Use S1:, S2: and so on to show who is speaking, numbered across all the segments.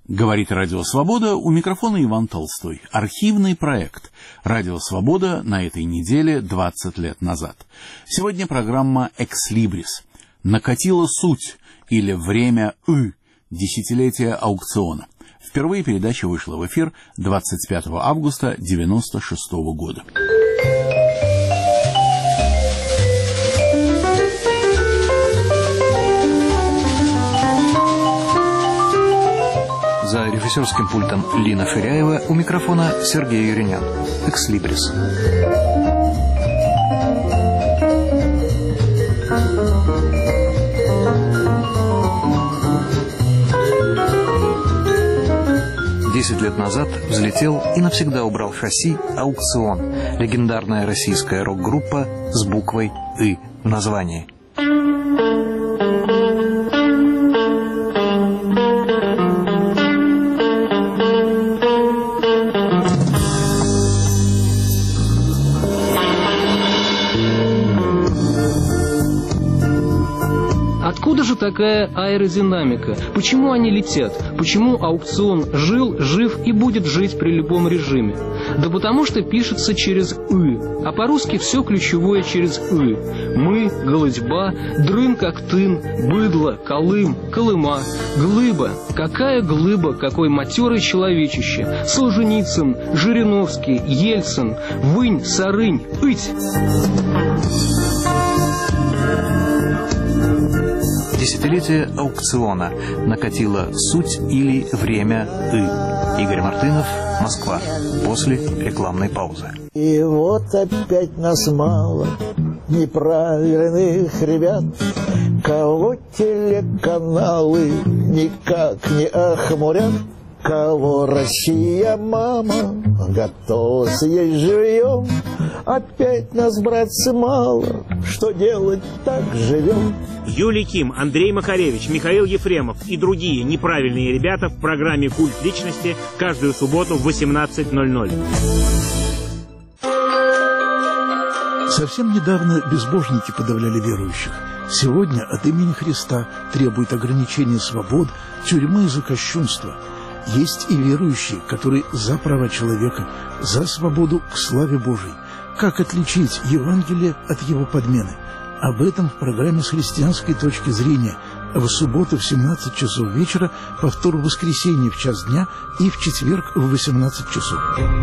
S1: Говорит Радио Свобода, у микрофона Иван Толстой. Архивный проект Радио Свобода на этой неделе 20 лет назад. Сегодня программа «Экслибрис». Накатила суть или время десятилетия аукциона. Впервые передача вышла в эфир 25 августа 1996 года.
S2: За режиссерским пультом Лина Феряева, у микрофона Сергей Юринян. «Экслибрис». Десять лет назад взлетел и навсегда убрал шасси «Аукцион», легендарная российская рок-группа с буквой «И» в названии.
S3: Откуда же такая аэродинамика? Почему они летят? Почему аукцион жил, жив и будет жить при любом режиме? Да потому что пишется через «ы», а по-русски все ключевое через «ы». Мы, голодьба, дрын как тын, быдло, колым, колыма, глыба. Какая глыба, какой матерый человечище. Солженицын, Жириновский, Ельцин, вынь, сарынь, ыть.
S2: Десятилетие аукциона. Накатила суть или время «И». Игорь Мартынов, Москва. После рекламной паузы.
S4: И вот опять нас мало, неправильных ребят, кого телеканалы никак не охмурят, кого Россия, мама, готова съесть живьем. Опять нас, братцы, мало, что делать, так живем.
S5: Юлий Ким, Андрей Макаревич, Михаил Ефремов и другие неправильные ребята в программе «Культ личности» каждую субботу в 18:00.
S6: Совсем недавно безбожники подавляли верующих. Сегодня от имени Христа требуют ограничения свобод, тюрьмы за кощунство. Есть и верующие, которые за права человека, за свободу к славе Божией. Как отличить Евангелие от его подмены? Об этом в программе «С христианской точки зрения» в субботу в 17 часов вечера, повтор в воскресенье в час дня и в четверг в 18 часов.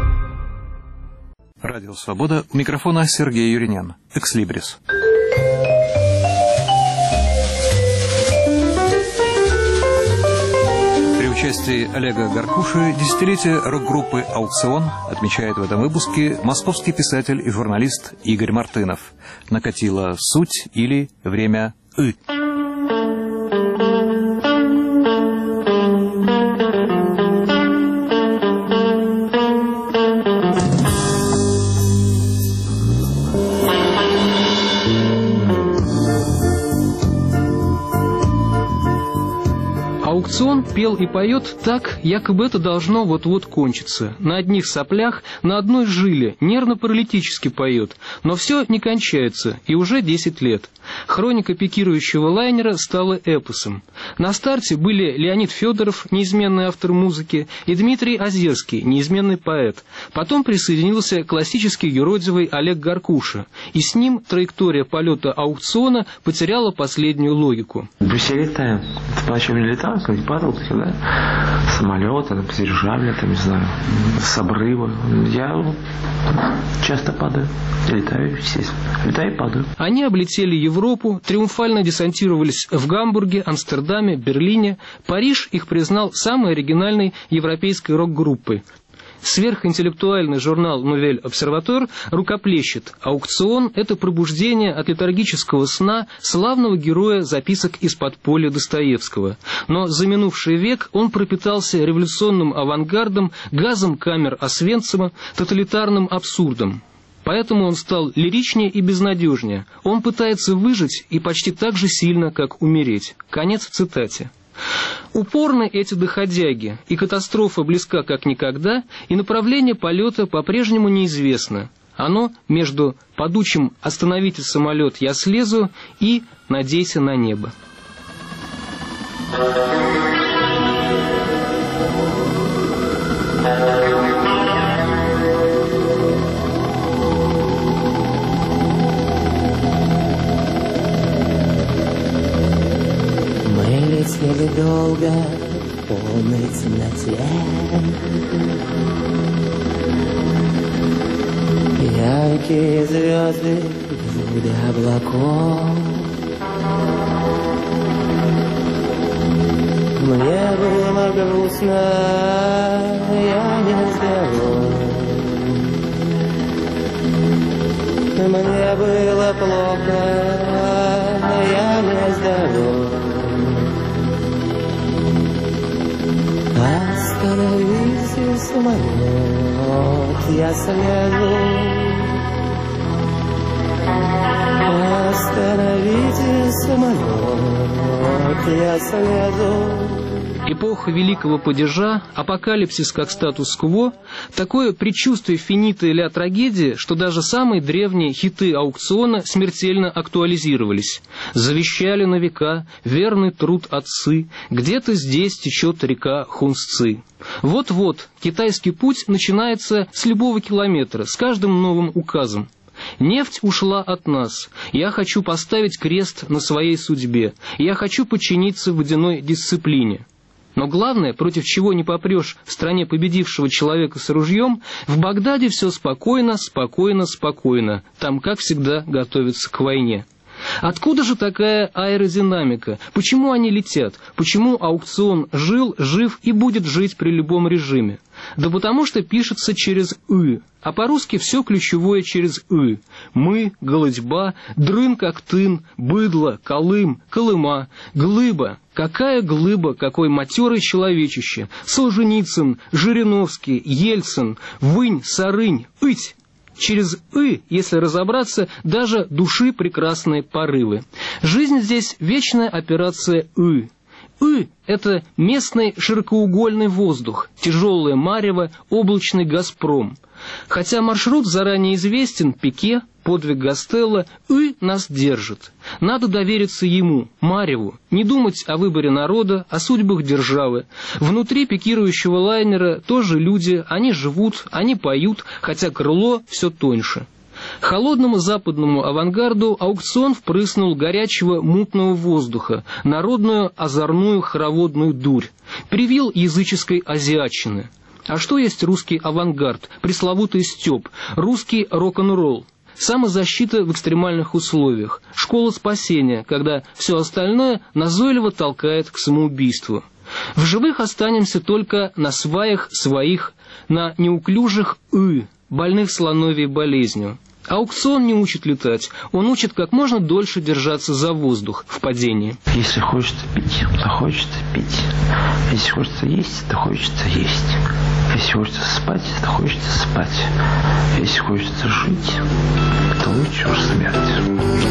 S2: Радио «Свобода», у микрофона Сергей Юринян. «Экслибрис». При участии Олега Гаркуши десятилетие рок-группы «Аукцион» отмечает в этом выпуске московский писатель и журналист Игорь Мартынов. Накатила суть или время «И».
S3: Аукцион пел и поет так, якобы это должно вот-вот кончиться. На одних соплях, на одной жиле, нервно-паралитически поет. Но все не кончается, и уже 10 лет. Хроника пикирующего лайнера стала эпосом. На старте были Леонид Федоров, неизменный автор музыки, и Дмитрий Озерский, неизменный поэт. Потом присоединился классический юродивый Олег Гаркуша, и с ним траектория полета аукциона потеряла последнюю логику.
S7: Все летаем. Ты почему не летал? Когда падал, да? Самолеты, с дирижабля, не знаю, с обрыва. Я часто падаю. Летаю, естественно. Летаю и падаю.
S3: Они облетели Европу, триумфально десантировались в Гамбурге, Амстердаме, Берлине. Париж их признал самой оригинальной европейской рок-группой. Сверхинтеллектуальный журнал «Нувель Обсерватор» рукоплещет. Аукцион – это пробуждение от летаргического сна славного героя записок из подполья Достоевского. Но за минувший век он пропитался революционным авангардом, газом камер Освенцима, тоталитарным абсурдом. Поэтому он стал лиричнее и безнадежнее. Он пытается выжить и почти так же сильно, как умереть. Конец цитате. Упорны эти доходяги, и катастрофа близка как никогда, и направление полета по-прежнему неизвестно. Оно между падучим «Остановите самолет, я слезу» и «Надейся на небо».
S8: Летели долго в полной темноте. Яркие звезды вдоль облаков. Мне было грустно, я не здоров. Мне было плохо, я не здоров. Остановите самолет, я слежу. Остановите самолет, я слежу.
S3: Эпоха великого падежа, апокалипсис как статус-кво, такое предчувствие финита или трагедии, что даже самые древние хиты аукциона смертельно актуализировались. Завещали на века верный труд отцы, где-то здесь течет река Хунцзы. Вот-вот, китайский путь начинается с любого километра, с каждым новым указом. Нефть ушла от нас. Я хочу поставить крест на своей судьбе. Я хочу подчиниться водяной дисциплине. Но главное, против чего не попрешь в стране победившего человека с ружьем, в Багдаде все спокойно, спокойно, спокойно. Там, как всегда, готовятся к войне. Откуда же такая аэродинамика? Почему они летят? Почему аукцион жил, жив и будет жить при любом режиме? Да потому что пишется через «ы», а по-русски все ключевое через «ы». Мы, голодьба, дрын как тын, быдло, колым, колыма, глыба. Какая глыба, какой матерый человечище. Солженицын, Жириновский, Ельцин, вынь, сарынь, ыть. Через «ы», если разобраться, даже души прекрасные порывы. Жизнь здесь вечная операция «ы». «ы» — это местный широкоугольный воздух, тяжелое марево, облачный «Газпром». Хотя маршрут заранее известен, пике, подвиг Гастелло, «ы» нас держит. Надо довериться ему, мареву, не думать о выборе народа, о судьбах державы. Внутри пикирующего лайнера тоже люди, они живут, они поют, хотя крыло все тоньше. Холодному западному авангарду аукцион впрыснул горячего мутного воздуха, народную озорную хороводную дурь, привил языческой азиатчины. А что есть русский авангард, пресловутый стёб, русский рок-н-ролл? Самозащита в экстремальных условиях, школа спасения, когда все остальное назойливо толкает к самоубийству. В живых останемся только на сваях своих, на неуклюжих «ы», больных слоновьей болезнью. Аукцион не учит летать, он учит как можно дольше держаться за воздух в падении.
S7: Если хочется пить, то хочется пить. Если хочется есть, то хочется есть. Если хочется спать, то хочется спать. Если хочется жить, то лучше уж смерть.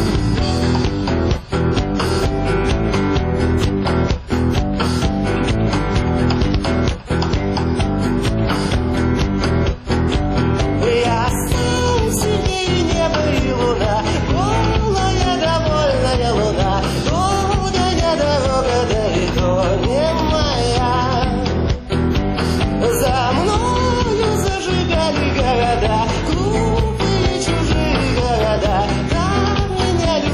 S8: Города, глупые чужие города, там меня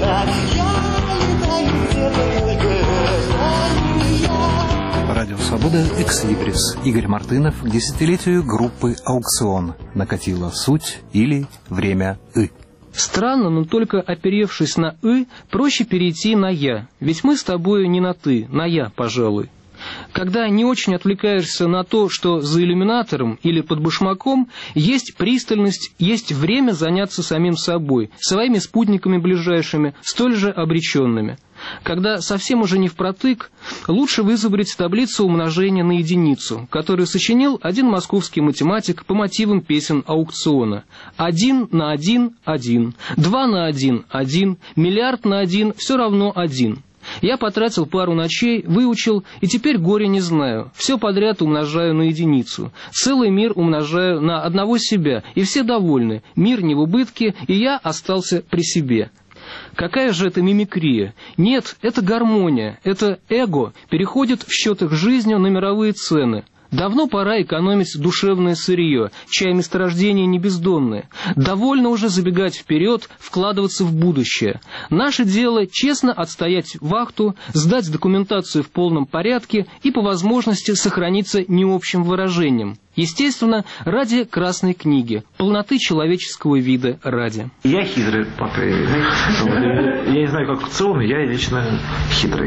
S8: так я летаю где-то только, но не я.
S2: Радио «Свобода», «Экслибрис». Игорь Мартынов к десятилетию группы «Аукцион». Накатила суть или время «ы».
S3: Странно, но только оперевшись на «ы», проще перейти на «я». Ведь мы с тобою не на «ты», на «я», пожалуй. Когда не очень отвлекаешься на то, что за иллюминатором или под башмаком есть пристальность, есть время заняться самим собой, своими спутниками ближайшими, столь же обреченными. Когда совсем уже не впротык, лучше вызубрить таблицу умножения на единицу, которую сочинил один московский математик по мотивам песен аукциона. 1 на 1 – 1, 2 на 1 – 1, миллиард на 1 – все равно 1. Я потратил пару ночей, выучил, и теперь горя не знаю. Все подряд умножаю на единицу. Целый мир умножаю на одного себя, и все довольны. Мир не в убытке, и я остался при себе. Какая же это мимикрия? Нет, это гармония, это эго переходит в счетах жизнью на мировые цены. Давно пора экономить душевное сырье, чай месторождения не бездонное. Довольно уже забегать вперед, вкладываться в будущее. Наше дело честно отстоять вахту, сдать документацию в полном порядке и по возможности сохраниться необщим выражением. Естественно, ради Красной книги, полноты человеческого вида ради.
S7: Я хитрый, папа. Я не знаю, как аукцион, я лично хитрый.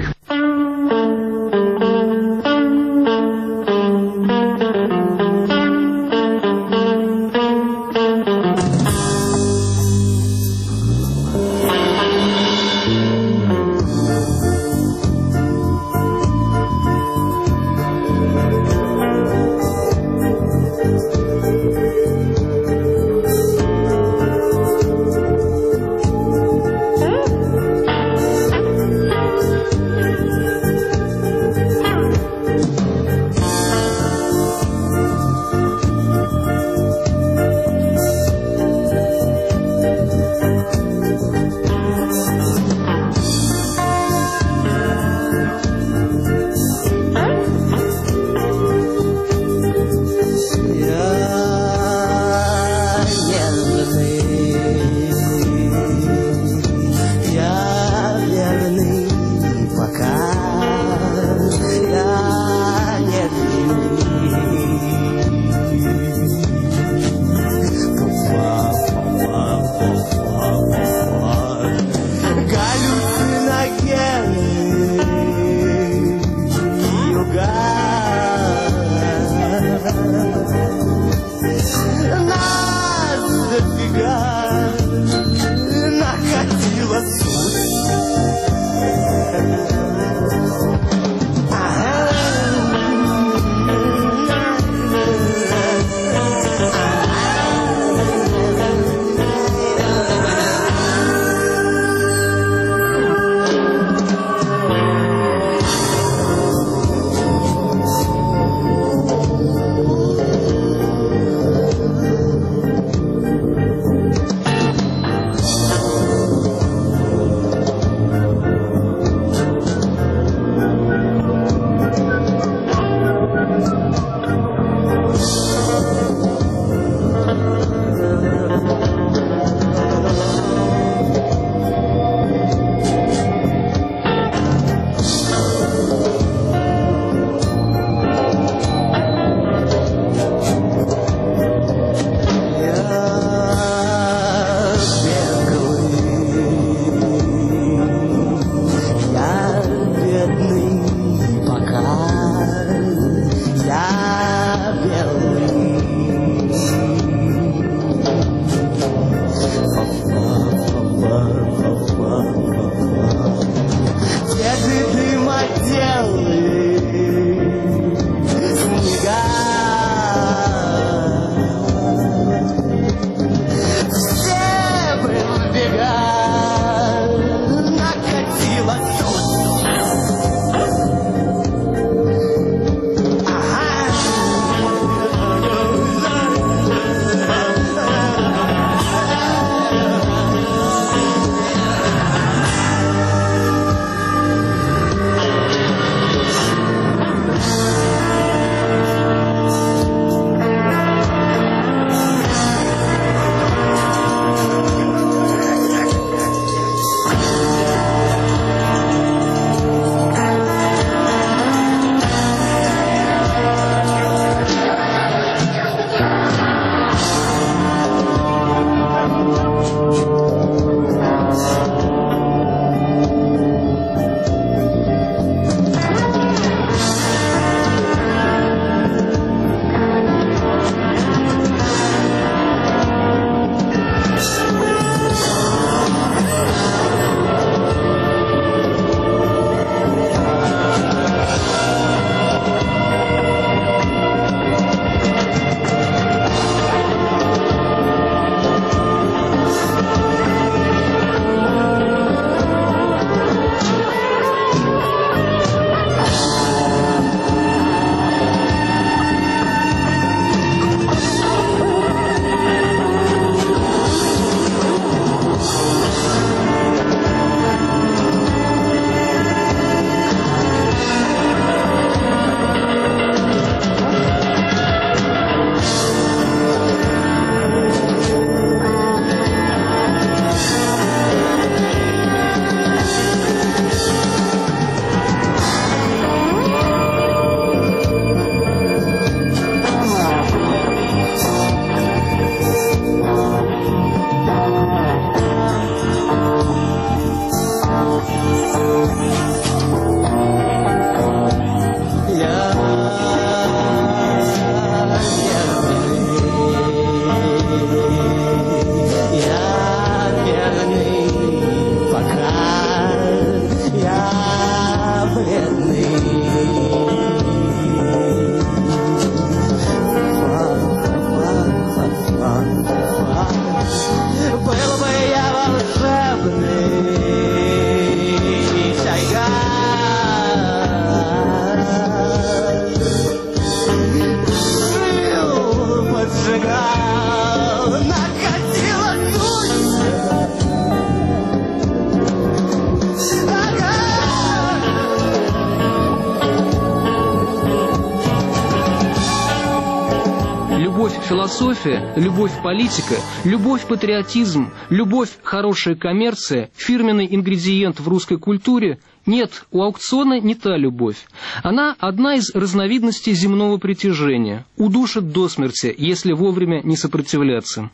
S3: Философия, любовь-политика, любовь-патриотизм, любовь-хорошая коммерция, фирменный ингредиент в русской культуре. Нет, у аукциона не та любовь. Она одна из разновидностей земного притяжения, удушит до смерти, если вовремя не сопротивляться.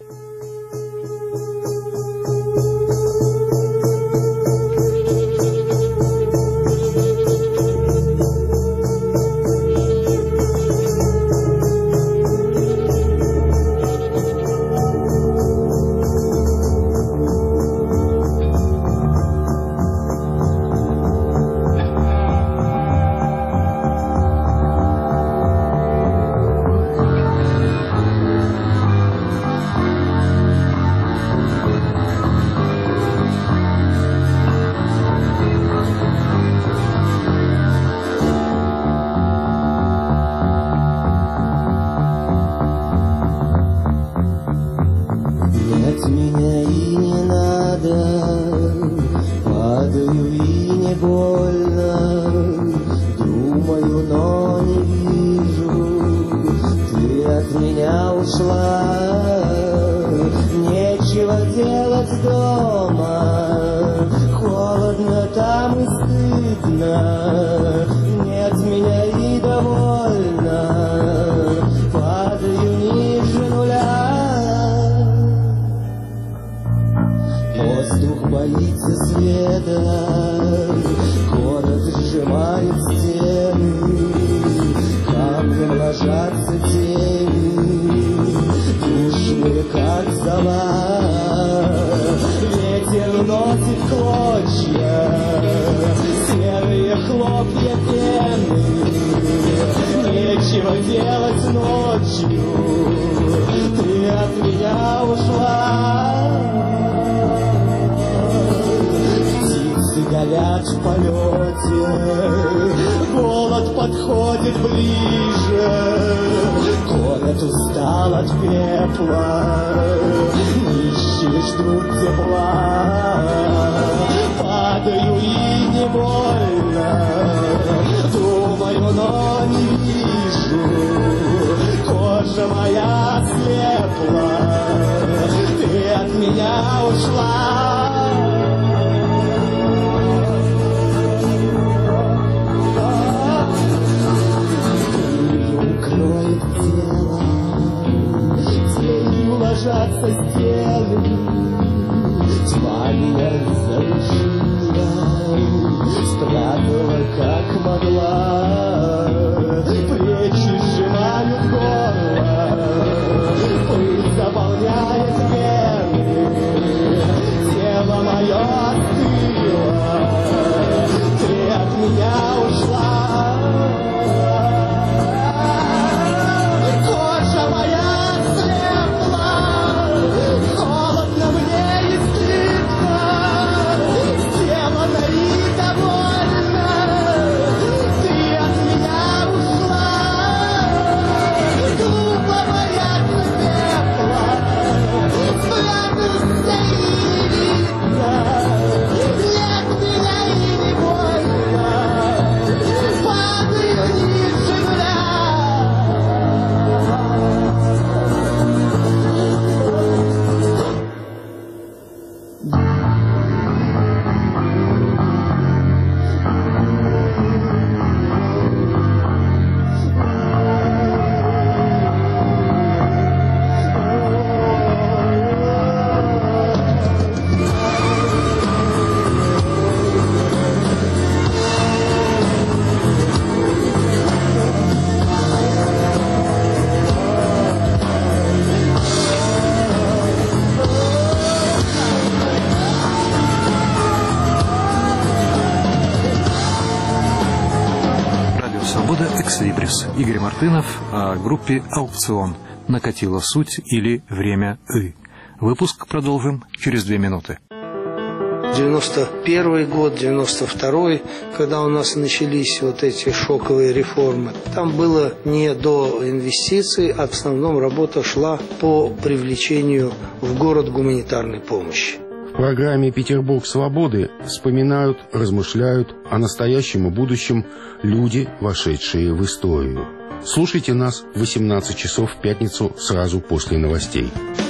S2: «Экслибрис». Игорь Мартынов о группе «Аукцион». Накатила суть или время «ы». Выпуск продолжим через 2 минуты.
S9: 91 год, 92-й, когда у нас начались вот эти шоковые реформы. Там было не до инвестиций, а в основном работа шла по привлечению в город гуманитарной помощи.
S10: В программе «Петербург свободы» вспоминают, размышляют о настоящем и будущем люди, вошедшие в историю. Слушайте нас в 18 часов в пятницу сразу после новостей.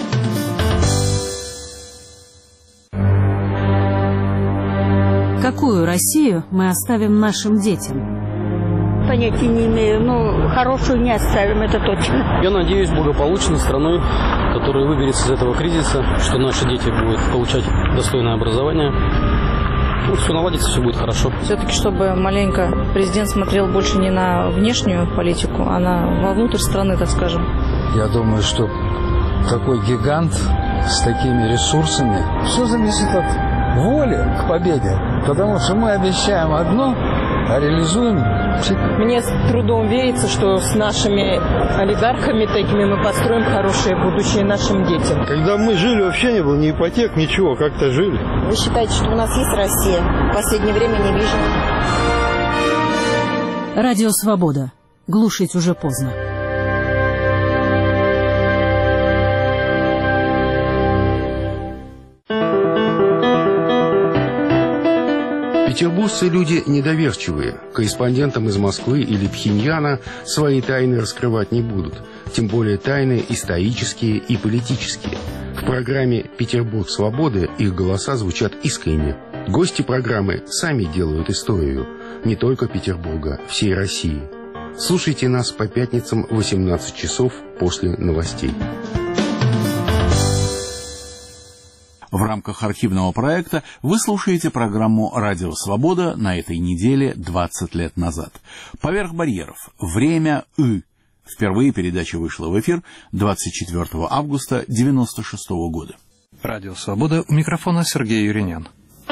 S11: Какую Россию мы оставим нашим детям?
S12: Понятия не имею, но хорошую не оставим, это точно.
S13: Я надеюсь, благополучной страной, которая выберется из этого кризиса, что наши дети будут получать достойное образование. Ну, все наладится, все будет хорошо.
S14: Все-таки, чтобы маленько президент смотрел больше не на внешнюю политику, а вовнутрь страны, так скажем.
S15: Я думаю, что такой гигант с такими ресурсами, все зависит от воли к победе, потому что мы обещаем одно, а реализуем.
S16: Мне с трудом верится, что с нашими олигархами такими мы построим хорошее будущее нашим детям.
S17: Когда мы жили, вообще не было ни ипотек, ничего, как-то жили.
S18: Вы считаете, что у нас есть Россия? В последнее время не вижу.
S11: Радио «Свобода». Глушить уже поздно.
S10: Петербуржцы люди недоверчивые. Корреспондентам из Москвы или Пхеньяна свои тайны раскрывать не будут. Тем более тайны исторические и политические. В программе «Петербург свободы» их голоса звучат искренне. Гости программы сами делают историю. Не только Петербурга, всей России. Слушайте нас по пятницам в 18 часов после новостей.
S1: В рамках архивного проекта вы слушаете программу «Радио Свобода» на этой неделе 20 лет назад. «Поверх барьеров. Время И». Впервые передача вышла в эфир 24 августа 1996 года.
S2: Радио Свобода, у микрофона Сергей Юринян.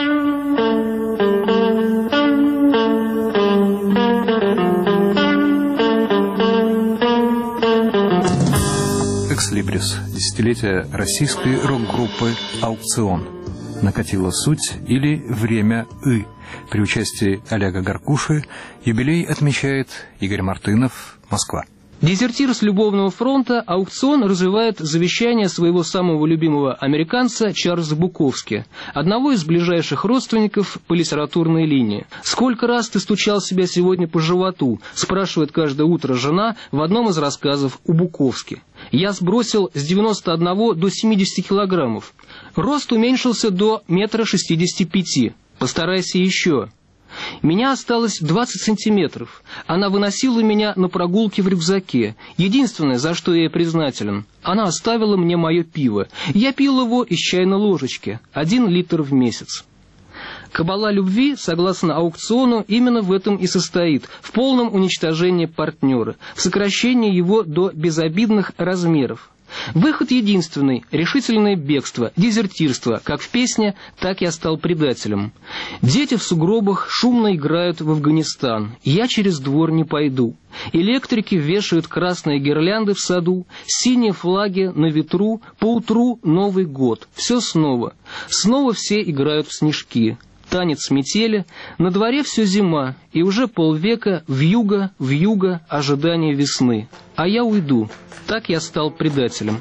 S2: «Экслибрис» – десятилетие российской рок-группы «Аукцион». Накатила суть или время И. При участии Олега Гаркуши юбилей отмечает Игорь Мартынов, Москва.
S3: Дезертир с любовного фронта, «Аукцион» развивает завещание своего самого любимого американца Чарльза Буковски, одного из ближайших родственников по литературной линии. «Сколько раз ты стучал себя сегодня по животу?» – спрашивает каждое утро жена в одном из рассказов у Буковски. «Я сбросил с 91 до 70 килограммов. Рост уменьшился до 1,65 м. Постарайся еще». Меня осталось 20 сантиметров. Она выносила меня на прогулки в рюкзаке. Единственное, за что я ей признателен, она оставила мне мое пиво. Я пил его из чайной ложечки, 1 литр в месяц. Кабала любви, согласно «Аукциону», именно в этом и состоит, в полном уничтожении партнера, в сокращении его до безобидных размеров. Выход единственный – решительное бегство, дезертирство, как в песне «Так я стал предателем». Дети в сугробах шумно играют в Афганистан, я через двор не пойду. Электрики вешают красные гирлянды в саду, синие флаги на ветру, поутру Новый год, все снова. Снова все играют в снежки. Танец метели, на дворе все зима, и уже полвека вьюга, ожидание весны. А я уйду, так я стал предателем.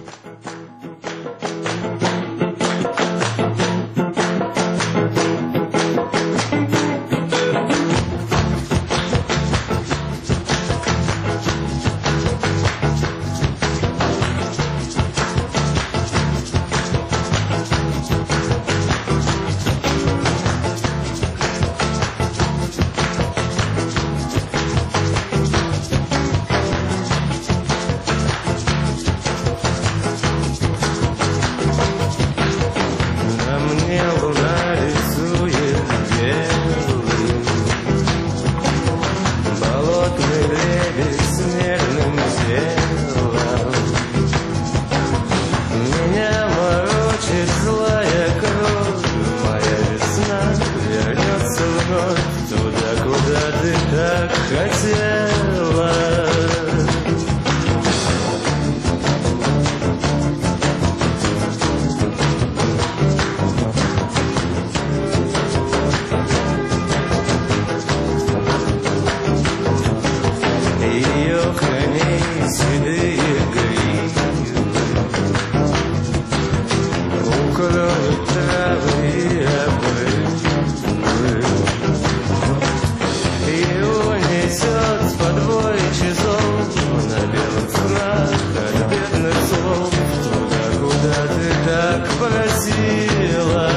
S19: травы и унесет по двое часов на белых снах от бедных слов туда, куда ты так просила.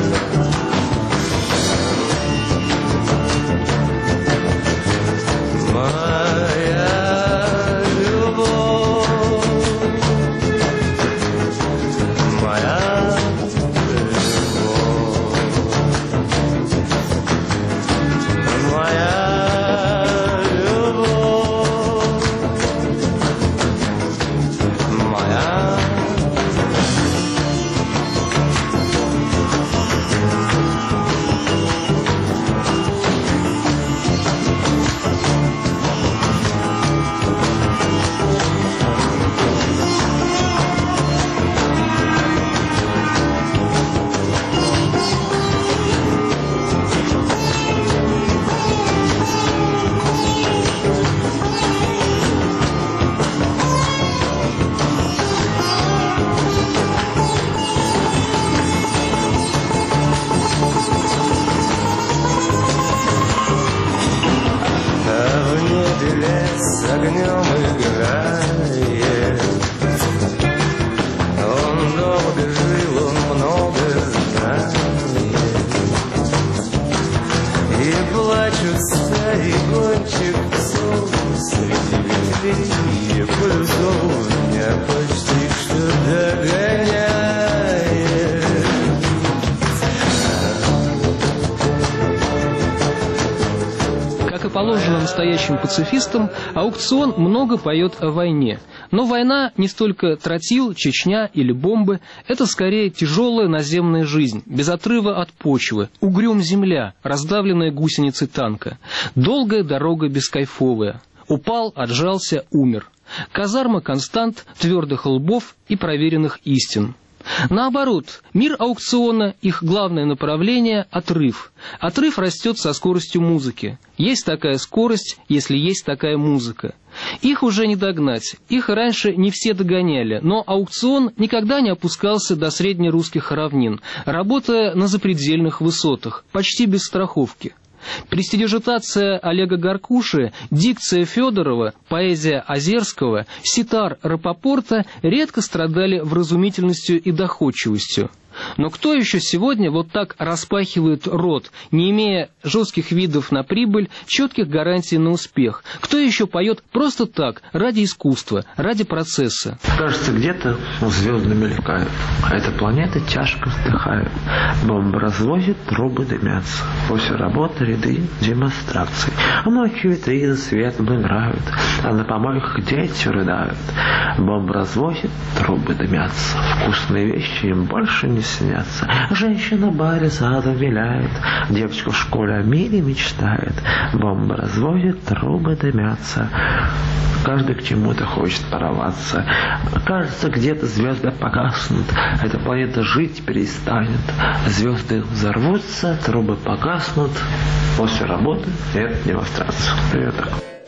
S3: Положено настоящим пацифистам, аукцион много поет о войне. Но война не столько тротил, Чечня или бомбы, это скорее тяжелая наземная жизнь, без отрыва от почвы, угрюм земля, раздавленная гусеницей танка, долгая дорога бескайфовая. Упал, отжался, умер. Казарма констант, твердых лбов и проверенных истин. Наоборот, мир аукциона, их главное направление – отрыв. Отрыв растет со скоростью музыки. Есть такая скорость, если есть такая музыка. Их уже не догнать, их раньше не все догоняли, но аукцион никогда не опускался до среднерусских равнин, работая на запредельных высотах, почти без страховки. Престидижитация Олега Гаркуши, дикция Федорова, поэзия Озерского, ситар Рапопорта редко страдали вразумительностью и доходчивостью. Но кто еще сегодня вот так распахивает рот, не имея жестких видов на прибыль, четких гарантий на успех? Кто еще поет просто так, ради искусства, ради процесса?
S7: Кажется, где-то звезды мелькают, а эта планета тяжко вздыхает. Бомбы развозят, трубы дымятся. После работы ряды демонстраций. А ночью витрины свет играют, а на помойках дети рыдают. Бомбы развозят, трубы дымятся. Вкусные вещи им больше не снятся. Женщина в баре задом виляет, девочка в школе о мире мечтает. Бомбы разводят, трубы дымятся. Каждый к чему-то хочет порваться. Кажется, где-то звезды погаснут, эта планета жить перестанет. Звезды взорвутся, трубы погаснут. После работы нет демонстрации. Привет.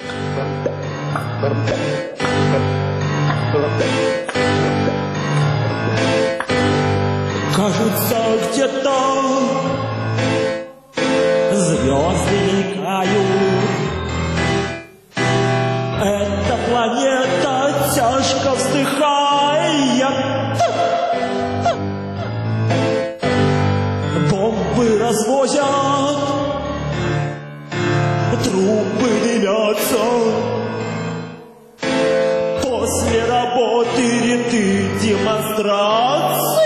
S8: Кажется, где-то звезды мелькают. Эта планета тяжко вздыхает. Бомбы развозят, трубы дымятся. После работы ряды демонстраций.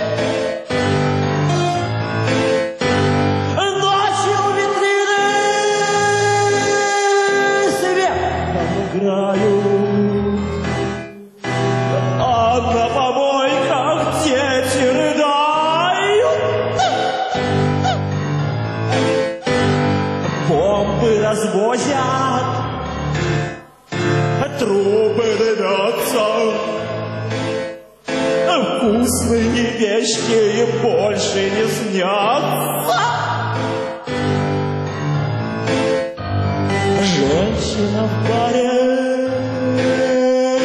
S8: А на помойках дети рыдают. Бомбы развозят, трубы дымятся. Вкусные вещи им больше не снятся. Женщина в баре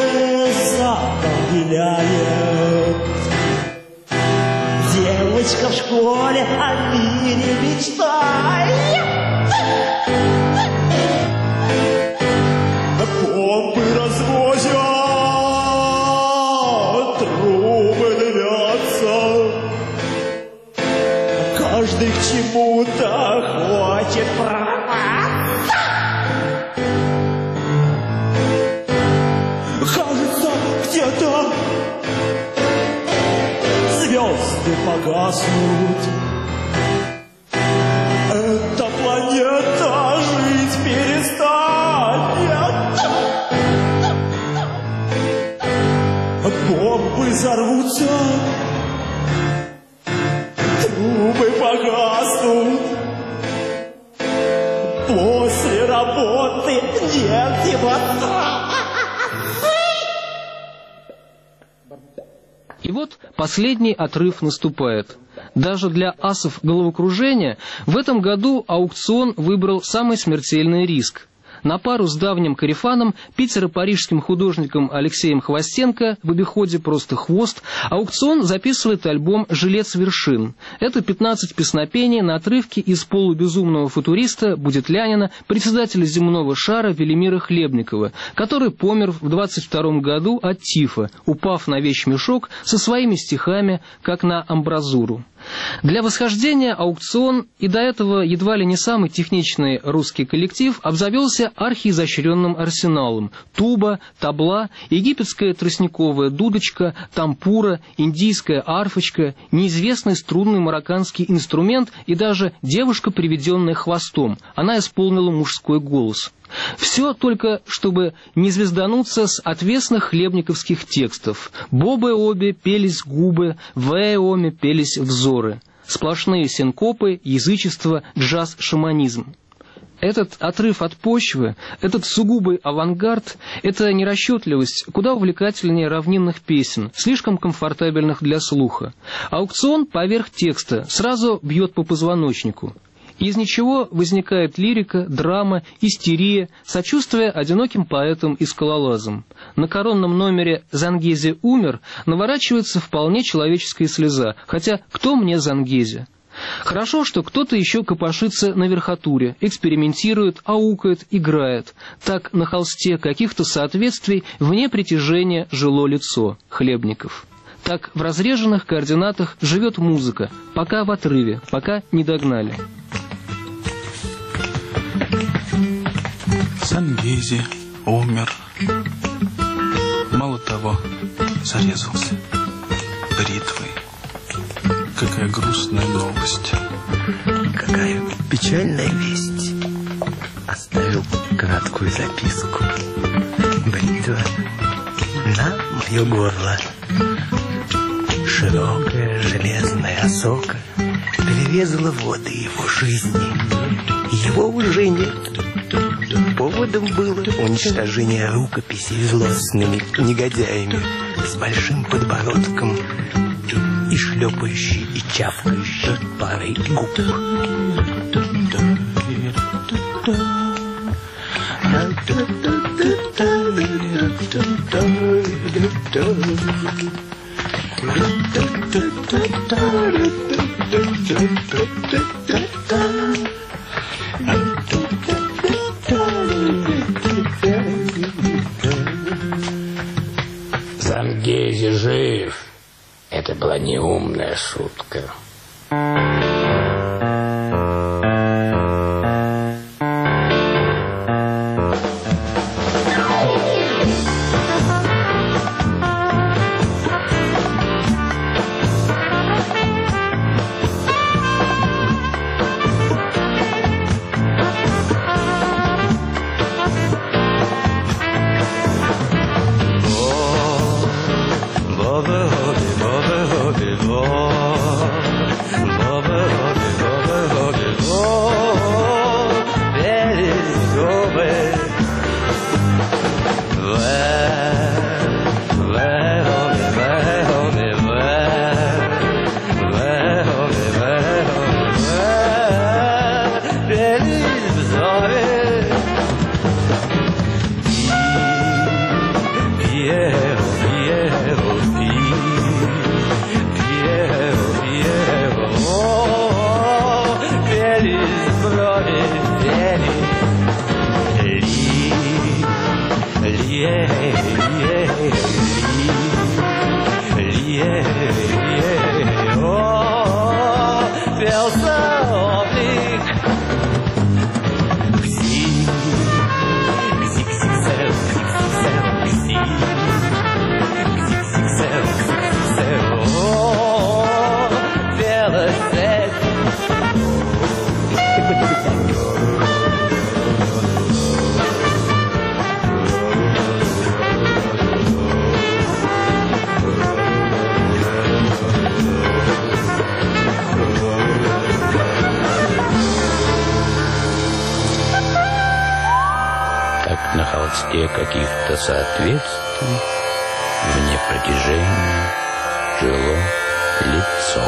S8: задом виляет, девочка в школе о мире мечтай. Бомбы развозят, трубы дымятся, каждый к чему-то хочет прорваться. Кажется, где-то звезды погаснут. Эта планета жить перестанет. Бомбы взорвутся, трубы погаснут. После работы нет демонстрации.
S3: И вот последний отрыв наступает. Даже для асов головокружения в этом году аукцион выбрал самый смертельный риск. На пару с давним корефаном, питеро-парижским художником Алексеем Хвостенко в обиходе «Просто хвост» аукцион записывает альбом «Жилец вершин». Это 15 песнопений на отрывке из полубезумного футуриста Будетлянина, председателя земного шара Велимира Хлебникова, который помер в 22 году от тифа, упав на вещмешок со своими стихами, как на амбразуру. Для восхождения аукцион и до этого едва ли не самый техничный русский коллектив обзавелся архиизощренным арсеналом: туба, табла, египетская тростниковая дудочка, тампура, индийская арфочка, неизвестный струнный марокканский инструмент и даже девушка, приведенная хвостом. Она исполнила мужской голос. Все только, чтобы не звездануться с отвесных хлебниковских текстов. «Бобы обе пелись губы, в эоме пелись взоры». Сплошные синкопы, язычество, джаз, шаманизм. Этот отрыв от почвы, этот сугубый авангард, эта нерасчетливость куда увлекательнее равнинных песен, слишком комфортабельных для слуха. Аукцион поверх текста сразу бьет по позвоночнику. Из ничего возникает лирика, драма, истерия, сочувствие одиноким поэтам и скалолазам. На коронном номере «Зангези умер» наворачивается вполне человеческая слеза, хотя кто мне Зангези? Хорошо, что кто-то еще копошится на верхотуре, экспериментирует, аукает, играет. Так на холсте каких-то соответствий вне притяжения жило лицо Хлебников. Так в разреженных координатах живет музыка, пока в отрыве, пока не догнали.
S20: Зангези умер. Мало того, зарезался бритвой. Какая грустная новость.
S21: Какая печальная весть. Оставил краткую записку. Бритва на мое горло. Широкая железная осока перерезала воды его жизни. Его уже нет. Поводом было уничтожение рукописей злостными негодяями с большим подбородком и шлепающей и чавкающей парой губ.
S22: Зангези жив. Это была неумная шутка. полоске каких-то соответствий вне протяжения жило лицо.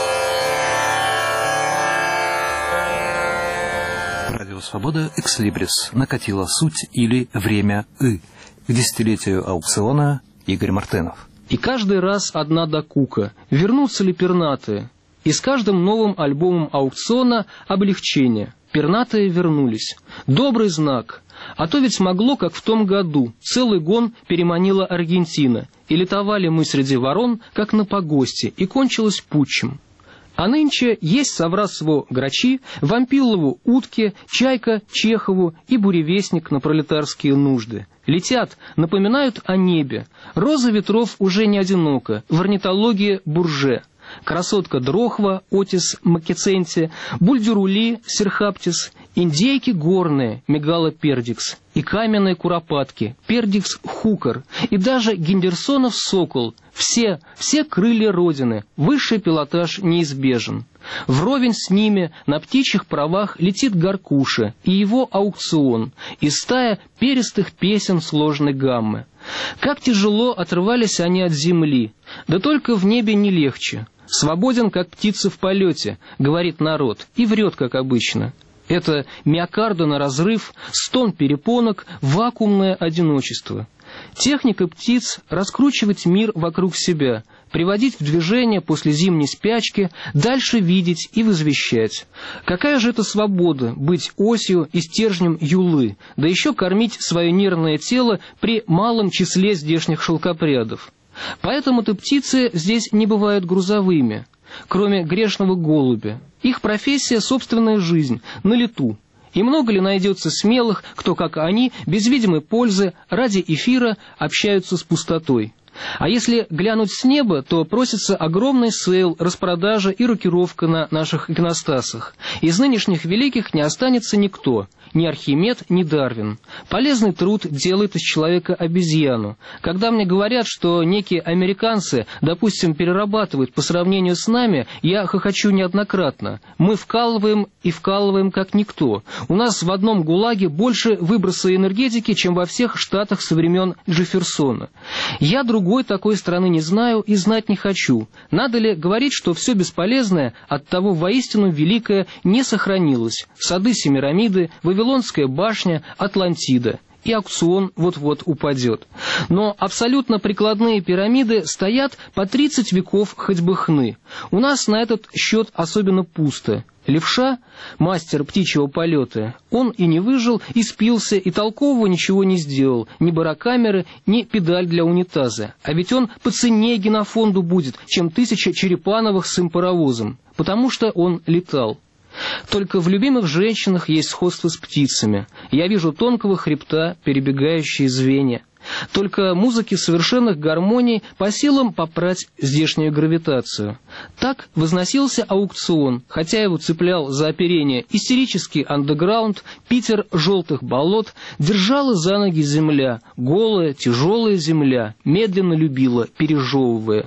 S2: Радио «Свобода» «Экслибрис» накатила суть или время «ы». К десятилетию аукциона Игорь Мартынов.
S3: И каждый раз одна докука. Вернутся ли пернатые? И с каждым новым альбомом аукциона облегчение. Пернатые вернулись. Добрый знак. А то ведь могло, как в том году, целый гон переманила Аргентина, и летовали мы среди ворон, как на погосте, и кончилось путчем. А нынче есть Саврасову грачи, Вампилову утки, Чайка Чехову и буревестник на пролетарские нужды. Летят, напоминают о небе. Роза ветров уже не одинока, в орнитологии Бурже. Красотка Дрохва, Отис Макеценти, Бульдюрули, Серхаптис, индейки горные, Мегала пердикс, и каменные куропатки, Пердикс хукар, и даже Гендерсонов сокол. Все крылья Родины, высший пилотаж неизбежен. Вровень с ними на птичьих правах летит Гаркуша и его аукцион, и стая перистых песен сложной гаммы. Как тяжело отрывались они от земли, да только в небе не легче. Свободен, как птица в полете, говорит народ, и врет, как обычно. Это миокарда на разрыв, стон перепонок, вакуумное одиночество. Техника птиц — раскручивать мир вокруг себя, приводить в движение после зимней спячки, дальше видеть и возвещать. Какая же это свобода — быть осью и стержнем юлы, да еще кормить свое нервное тело при малом числе здешних шелкопрядов. Поэтому-то птицы здесь не бывают грузовыми, кроме грешного голубя. Их профессия — собственная жизнь, на лету. И много ли найдется смелых, кто, как они, без видимой пользы, ради эфира общаются с пустотой? А если глянуть с неба, то просится огромный сейл, распродажа и рокировка на наших иконостасах. Из нынешних великих не останется никто, ни Архимед, ни Дарвин. Полезный труд делает из человека обезьяну. Когда мне говорят, что некие американцы, допустим, перерабатывают по сравнению с нами, я хохочу неоднократно. Мы вкалываем и вкалываем как никто. У нас в одном ГУЛАГе больше выброса энергетики, чем во всех штатах со времен Джефферсона. Я другой такой страны не знаю и знать не хочу. Надо ли говорить, что все бесполезное, оттого воистину великое, не сохранилось? Сады Семирамиды, Вавилонская башня, Атлантида. И аукцион вот-вот упадет. Но абсолютно прикладные пирамиды стоят по 30 веков хоть бы хны. У нас на этот счет особенно пусто. Левша, мастер птичьего полета, он и не выжил, и спился, и толкового ничего не сделал, ни барокамеры, ни педаль для унитаза. А ведь он по цене генофонду будет, чем 1000 Черепановых с им паровозом, потому что он летал. Только в любимых женщинах есть сходство с птицами. Я вижу тонкого хребта, перебегающие звенья. Только музыке совершенных гармоний по силам попрать здешнюю гравитацию. Так возносился аукцион, хотя его цеплял за оперение истерический андеграунд, Питер желтых болот, держала за ноги земля, голая, тяжелая земля, медленно любила, пережевывая.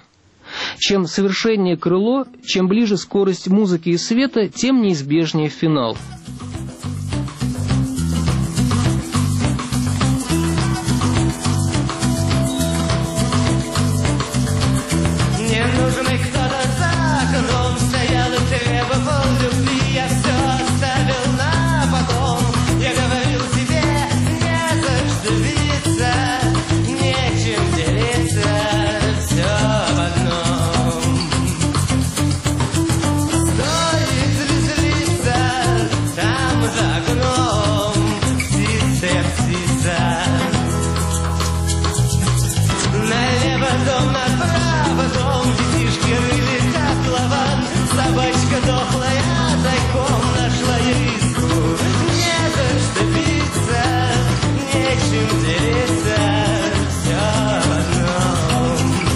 S3: Чем совершеннее крыло, чем ближе скорость музыки и света, тем неизбежнее финал.
S19: Мне нужен кто-то за окном, стоял и требовал любви, я все оставил на потом. Я говорил себе, не за что видеться, нечем делиться, все в одном. Стоит ли злиться, там за окном птица, птица. Налево дом, направо дом, детишки рыли котлован, собачка дохлая тайком нашла ириску. Не за что биться, нечем делиться, все в одном.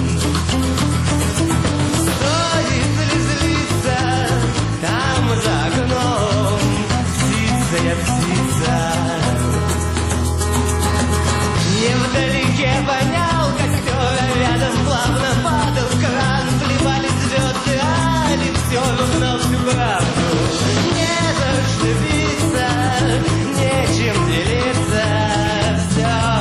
S19: Стоит ли злиться, там за окном птица, я птица. Невдалеке вонял костер, рядом плавно падал кран, вливались звезды, а ли все узнал всю правду. Не за что биться, нечем делиться, все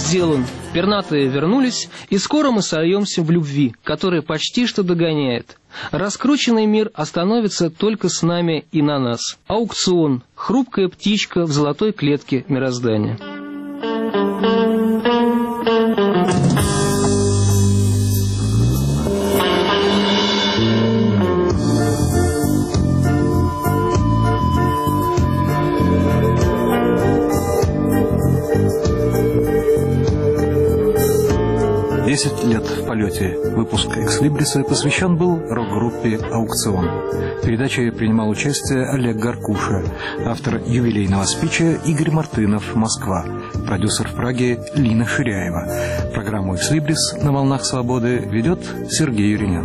S3: сделан. Пернатые вернулись, и скоро мы сольемся в любви, которая почти что догоняет. Раскрученный мир остановится только с нами и на нас. Аукцион. Хрупкая птичка в золотой клетке мироздания.
S2: «10 лет в полете». Выпуск «Экслибриса» посвящен был рок-группе «Аукцион». В передаче принимал участие Олег Гаркуша, автор юбилейного спича Игорь Мартынов, Москва, продюсер в Праге Лина Ширяева. Программу «Экслибрис» на волнах свободы ведет Сергей Юринин.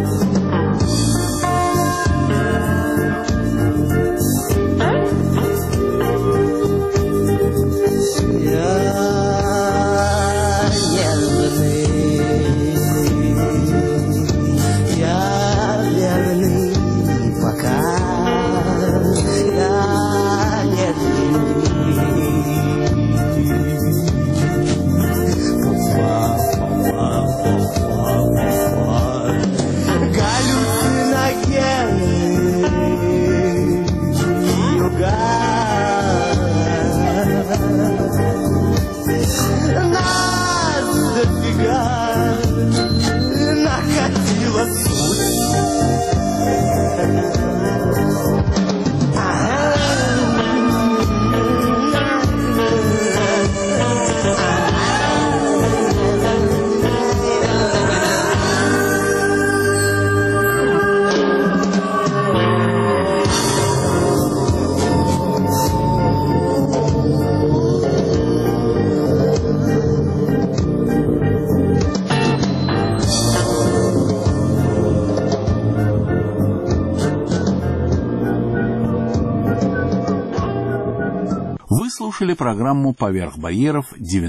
S1: Слушали программу «Поверх барьеров»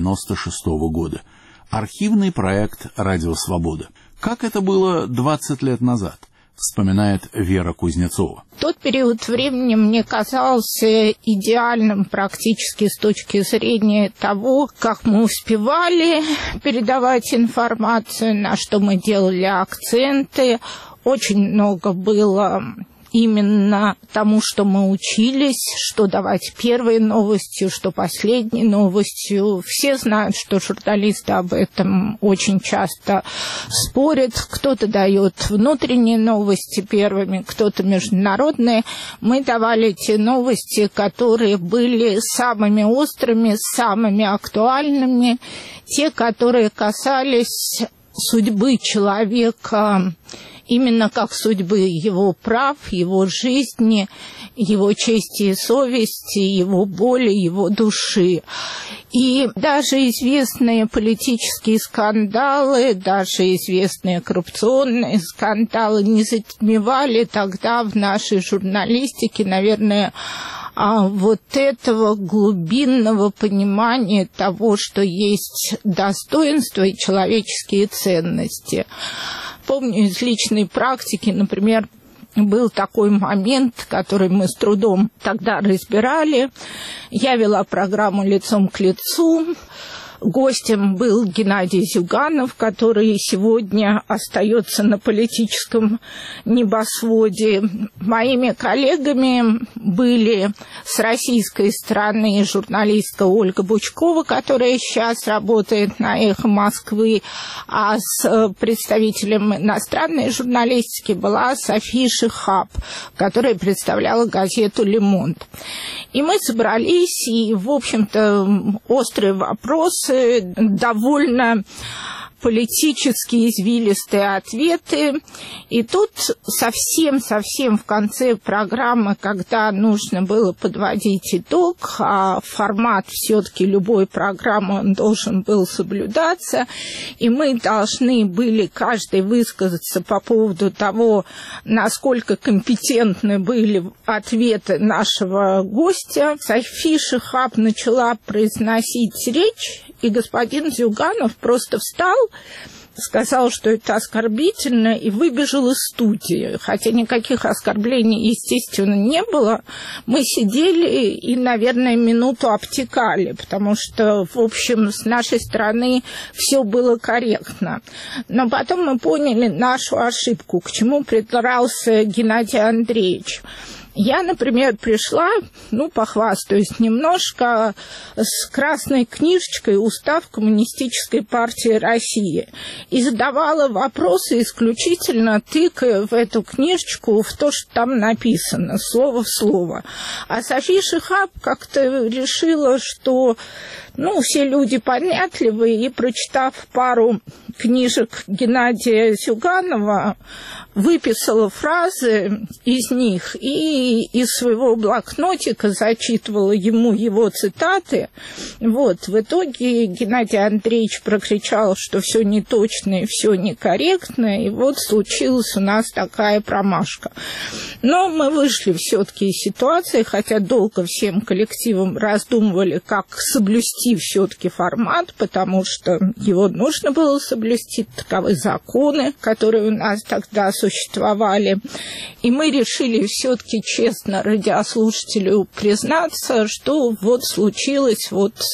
S1: 96-го года. Архивный проект «Радио Свобода». Как это было 20 лет назад, вспоминает Вера Кузнецова.
S4: Тот период времени мне казался идеальным практически с точки зрения того, как мы успевали передавать информацию, на что мы делали акценты. Очень много было именно тому, что мы учились, что давать первой новостью, что последней новостью. Все знают, что журналисты об этом очень часто спорят. Кто-то дает внутренние новости первыми, кто-то международные. Мы давали те новости, которые были самыми острыми, самыми актуальными, те, которые касались судьбы человека, именно как судьбы его прав, его жизни, его чести и совести, его боли, его души. И даже известные политические скандалы, даже известные коррупционные скандалы не затмевали тогда в нашей журналистике, наверное, вот этого глубинного понимания того, что есть достоинство и человеческие ценности. Помню из личной практики, например, был такой момент, который мы с трудом тогда разбирали. Я вела программу «Лицом к лицу». Гостем был Геннадий Зюганов, который сегодня остается на политическом небосводе. Моими коллегами были с российской стороны журналистка Ольга Бучкова, которая сейчас работает на «Эхо Москвы», а с представителем иностранной журналистики была София Шихаб, которая представляла газету «Ле-Монд». И мы собрались, и, в общем-то, острые вопросы, довольно политически извилистые ответы. И тут совсем в конце программы, когда нужно было подводить итог, а формат все-таки любой программы он должен был соблюдаться, и мы должны были каждый высказаться по поводу того, насколько компетентны были ответы нашего гостя. София Шихаб начала произносить речь, и господин Зюганов просто встал сказал, что это оскорбительно, и выбежал из студии. Хотя никаких оскорблений, естественно, не было. Мы сидели и, наверное, минуту обтекали, потому что, в общем, с нашей стороны все было корректно. Но потом мы поняли нашу ошибку, к чему придрался Геннадий Андреевич. Я, например, пришла, похвастаюсь немножко, с красной книжечкой «Устав Коммунистической партии России» и задавала вопросы исключительно тыкая в эту книжечку в то, что там написано, слово в слово. А София Шихаб как-то решила, что все люди понятливые, и, прочитав пару книжек Геннадия Зюганова, выписала фразы из них и из своего блокнотика зачитывала ему его цитаты. В итоге Геннадий Андреевич прокричал, что все неточно и все некорректно, и случилась у нас такая промашка. Но мы вышли все-таки из ситуации, хотя долго всем коллективом раздумывали, как соблюсти все-таки формат, потому что его нужно было соблюсти, таковы законы, которые у нас тогда существовали. И мы решили все-таки честно радиослушателю признаться, что случилось,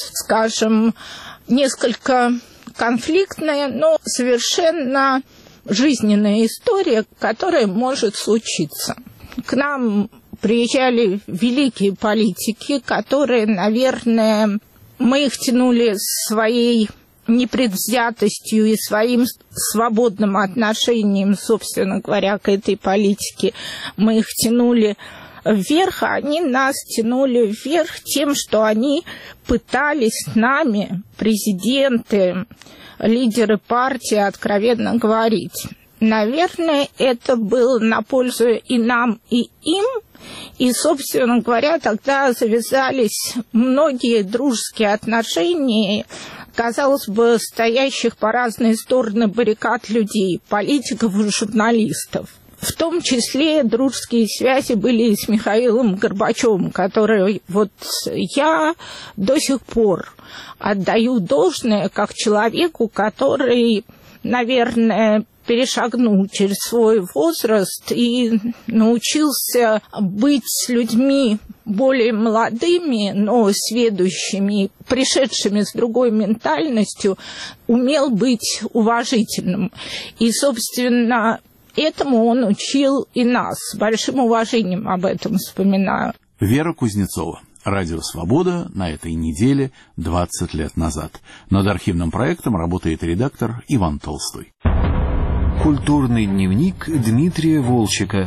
S4: скажем, несколько конфликтная, но совершенно жизненная история, которая может случиться. К нам приезжали великие политики, которые, наверное, мы их тянули своей непредвзятостью и своим свободным отношением, собственно говоря, к этой политике. Мы их тянули вверх, а они нас тянули вверх тем, что они пытались с нами, президенты, лидеры партии, откровенно говорить. Наверное, это было на пользу и нам, и им. И, собственно говоря, тогда завязались многие дружеские отношения, казалось бы, стоящих по разные стороны баррикад людей, политиков и журналистов. В том числе дружеские связи были и с Михаилом Горбачевым, который я до сих пор отдаю должное как человеку, который, наверное, перешагнул через свой возраст и научился быть с людьми более молодыми, но сведущими, пришедшими с другой ментальностью, умел быть уважительным. И, собственно, этому он учил и нас. С большим уважением об этом вспоминаю.
S1: Вера Кузнецова. Радио «Свобода» на этой неделе 20 лет назад. Над архивным проектом работает редактор Иван Толстой.
S2: Культурный дневник Дмитрия Волчека.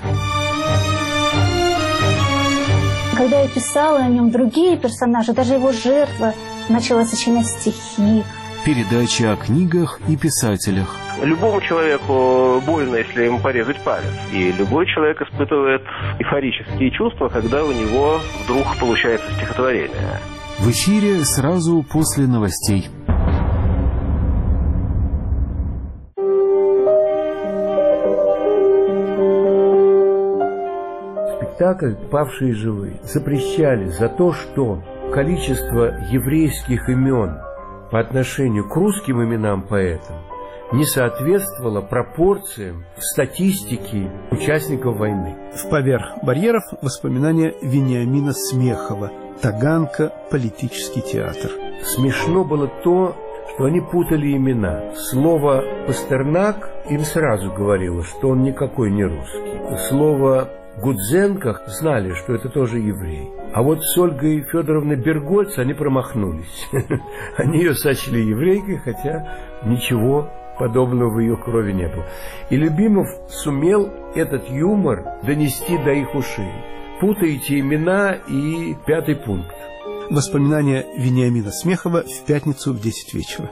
S5: Когда я писала о нем, другие персонажи, даже его жертва, начала сочинять стихи.
S2: Передача о книгах и писателях.
S6: Любому человеку больно, если ему порезать палец. И любой человек испытывает эйфорические чувства, когда у него вдруг получается стихотворение.
S2: В эфире сразу после новостей.
S23: Спектакль «Павшие живые» запрещали за то, что количество еврейских имен по отношению к русским именам поэтам не соответствовало пропорциям в статистике участников войны.
S24: В «Поверх барьеров» воспоминания Вениамина Смехова «Таганка. Политический театр».
S23: Смешно было то, что они путали имена. Слово «Пастернак» им сразу говорило, что он никакой не русский. Слово Гудзенко знали, что это тоже еврей. А с Ольгой Федоровной Бергольц они промахнулись. Они ее сочли еврейкой, хотя ничего подобного в ее крови не было. И Любимов сумел этот юмор донести до их ушей. Путаете имена и 5-й пункт.
S24: Воспоминания Вениамина Смехова в пятницу в 10 вечера.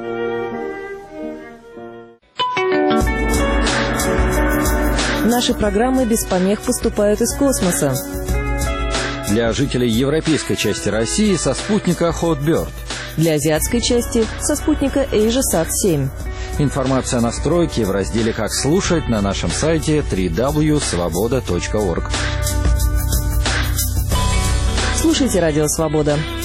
S25: Наши программы без помех поступают из космоса.
S2: Для жителей европейской части России со спутника Hotbird.
S25: Для азиатской части со спутника AsiaSat-7.
S2: Информация о настройке в разделе «Как слушать» на нашем сайте www.svoboda.org.
S25: Слушайте «Радио Свобода».